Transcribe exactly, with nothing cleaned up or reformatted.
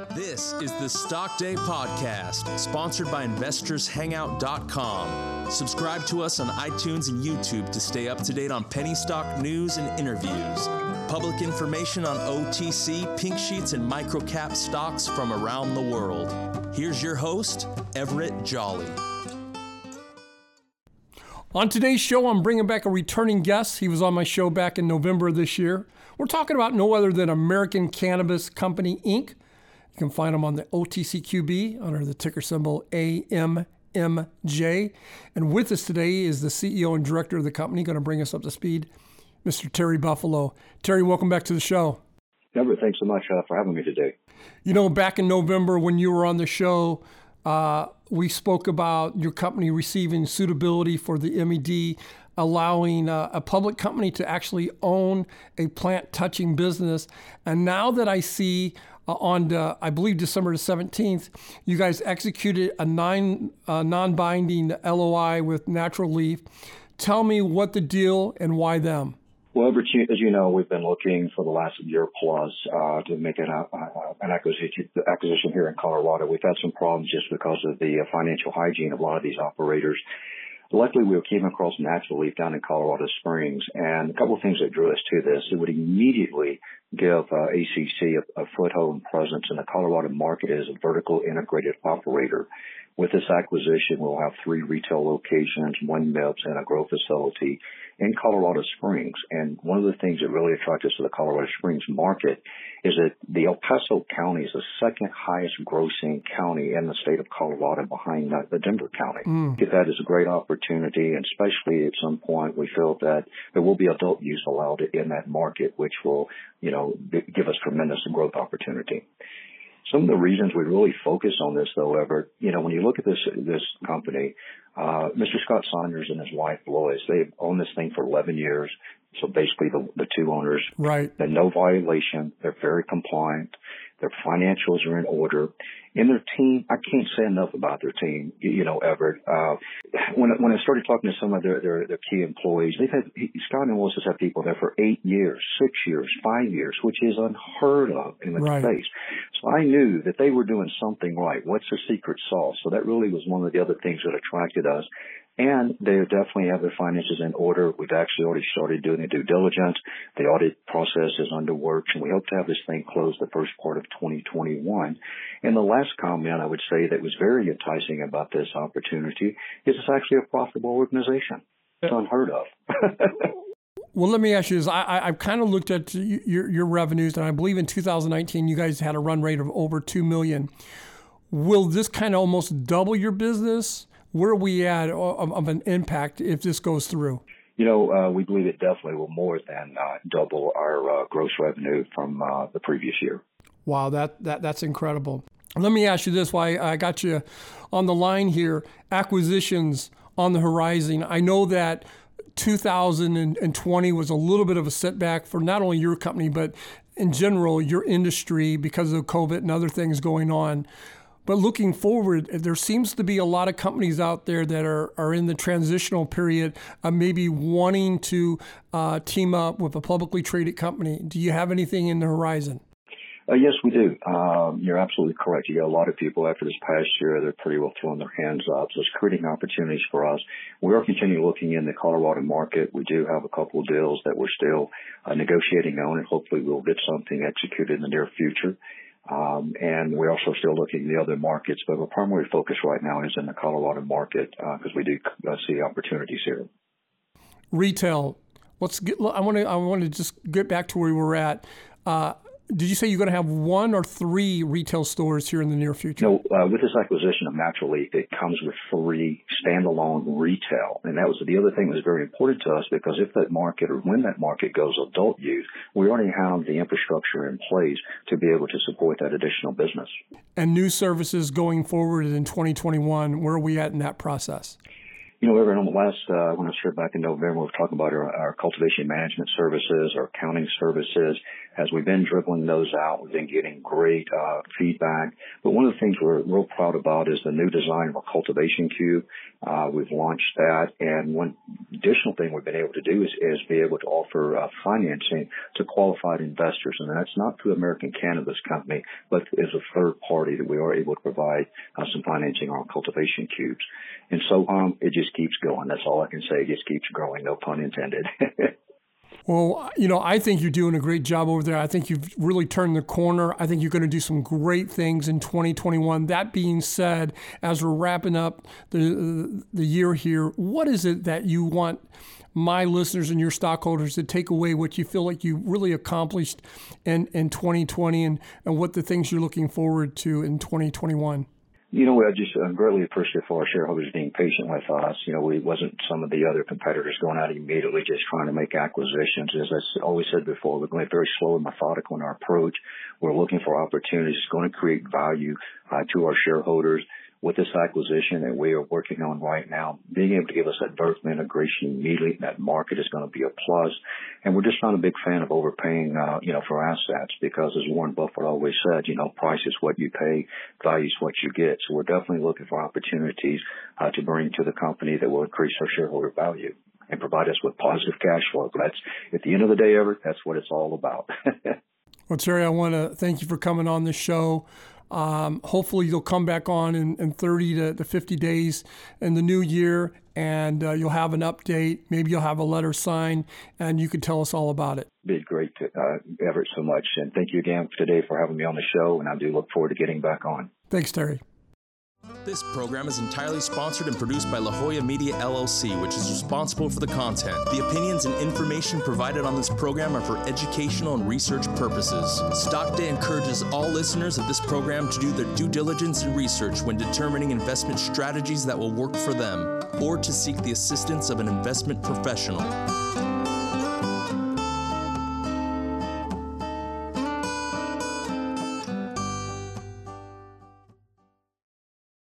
This is the Stock Day Podcast, sponsored by investors hangout dot com. Subscribe to us on iTunes and YouTube to stay up to date on penny stock news and interviews. Public information on O T C, pink sheets, and microcap stocks from around the world. Here's your host, Everett Jolly. On today's show, I'm bringing back a returning guest. He was on my show back in November of this year. We're talking about no other than American Cannabis Company, Incorporated. You can find them on the O T C Q B under the ticker symbol A M M J. And with us today is the C E O and director of the company, going to bring us up to speed, Mister Terry Buffalo. Terry, welcome back to the show. Everett, thanks so much uh, for having me today. You know, back in November when you were on the show, uh, we spoke about your company receiving suitability for the M E D, allowing uh, a public company to actually own a plant-touching business. And now that I see uh, on, uh, I believe, December the seventeenth, you guys executed a nine, uh, non-binding L O I with Natural Leaf. Tell me what the deal and why them. Well, Everett, as you know, we've been looking for the last year plus uh, to make an, uh, an acquisition, acquisition here in Colorado. We've had some problems just because of the uh, financial hygiene of a lot of these operators. Luckily, we came across Natural Leaf down in Colorado Springs, and a couple of things that drew us to this. It would immediately give uh, A C C a, a foothold and presence in the Colorado market as a vertical integrated operator. With this acquisition, we'll have three retail locations, one M I P S, and a grow facility in Colorado Springs. And one of the things that really attracted us to the Colorado Springs market is that the El Paso County is the second highest grossing county in the state of Colorado behind the Denver County. Mm. That is a great opportunity, and especially at some point we feel that there will be adult use allowed in that market, which will, you know, give us tremendous growth opportunity. Some of the reasons we really focus on this, though, Everett, you know, when you look at this this company, uh, Mister Scott Saunders and his wife, Lois, they've owned this thing for eleven years. So basically the, the two owners, right? They're no violation. They're very compliant. Their financials are in order. In their team, I can't say enough about their team, you, you know, Everett. Uh, when, when I started talking to some of their, their, their key employees, they've had, Scott and Lois has had people there for eight years, six years, five years, which is unheard of in the right. space. So I knew that they were doing something right. What's their secret sauce? So that really was one of the other things that attracted us. And they definitely have their finances in order. We've actually already started doing the due diligence. The audit process is under work, and we hope to have this thing closed the first part of twenty twenty-one. And the last comment I would say that was very enticing about this opportunity is it's actually a profitable organization. It's unheard of. Well, let me ask you this. I, I, I've kind of looked at your, your revenues, and I believe in two thousand nineteen you guys had a run rate of over two million dollars. Will this kind of almost double your business? Where are we at of, of an impact if this goes through? You know, uh, we believe it definitely will more than uh, double our uh, gross revenue from uh, the previous year. Wow, that, that that's incredible. Let me ask you this while I got you on the line here. Acquisitions on the horizon. I know that two thousand twenty was a little bit of a setback for not only your company, but in general, your industry because of COVID and other things going on. But looking forward, there seems to be a lot of companies out there that are, are in the transitional period of maybe wanting to uh, team up with a publicly traded company. Do you have anything in the horizon? Uh, yes, we do. Um, you're absolutely correct. You got a lot of people after this past year, they're pretty well throwing their hands up. So it's creating opportunities for us. We are continuing looking in the Colorado market. We do have a couple of deals that we're still uh, negotiating on, and hopefully we'll get something executed in the near future. Um, and we're also still looking at the other markets, but our primary focus right now is in the Colorado market because uh, we do uh, see opportunities here. Retail. Let's get. I want to. I want to just get back to where we were at. Uh, Did you say you're going to have one or three retail stores here in the near future? No, uh, with this acquisition of Natural Leaf, it comes with three standalone retail. And that was the other thing that was very important to us because if that market or when that market goes adult use, we already have the infrastructure in place to be able to support that additional business. And new services going forward in twenty twenty-one, where are we at in that process? You know, Everett, on the last, uh, when I was here back in November, we were talking about our, our cultivation management services, our accounting services, As we've been dribbling those out, we've been getting great uh, feedback. But one of the things we're real proud about is the new design of our cultivation cube. Uh, we've launched that, and one additional thing we've been able to do is, is be able to offer uh, financing to qualified investors, and that's not through American Cannabis Company, but as a third party that we are able to provide uh, some financing on cultivation cubes. And so um, it just keeps going. That's all I can say. It just keeps growing, no pun intended. Well, you know, I think you're doing a great job over there. I think you've really turned the corner. I think you're going to do some great things in twenty twenty-one. That being said, as we're wrapping up the the year here, what is it that you want my listeners and your stockholders to take away what you feel like you really accomplished in, in twenty twenty, and, and what the things you're looking forward to in twenty twenty-one? You know, I just I'm greatly appreciative for our shareholders being patient with us. You know, we wasn't some of the other competitors going out immediately just trying to make acquisitions. As I always said before, we're going very slow and methodical in our approach. We're looking for opportunities going to create value uh, to our shareholders. With this acquisition that we are working on right now, being able to give us that vertical integration immediately in that market is going to be a plus. And we're just not a big fan of overpaying, uh, you know, for assets, because as Warren Buffett always said, you know, price is what you pay, value is what you get. So we're definitely looking for opportunities uh, to bring to the company that will increase our shareholder value and provide us with positive cash flow. But that's, at the end of the day, Everett, that's what it's all about. Well, Terry, I want to thank you for coming on the show. Um, hopefully you'll come back on in, in thirty to fifty days in the new year, and uh, you'll have an update. Maybe you'll have a letter signed, and you can tell us all about it. It'd be great, to, uh, Everett, so much. And thank you again today for having me on the show, and I do look forward to getting back on. Thanks, Terry. This program is entirely sponsored and produced by La Jolla Media, L L C, which is responsible for the content. The opinions and information provided on this program are for educational and research purposes. Stock Day encourages all listeners of this program to do their due diligence and research when determining investment strategies that will work for them, or to seek the assistance of an investment professional.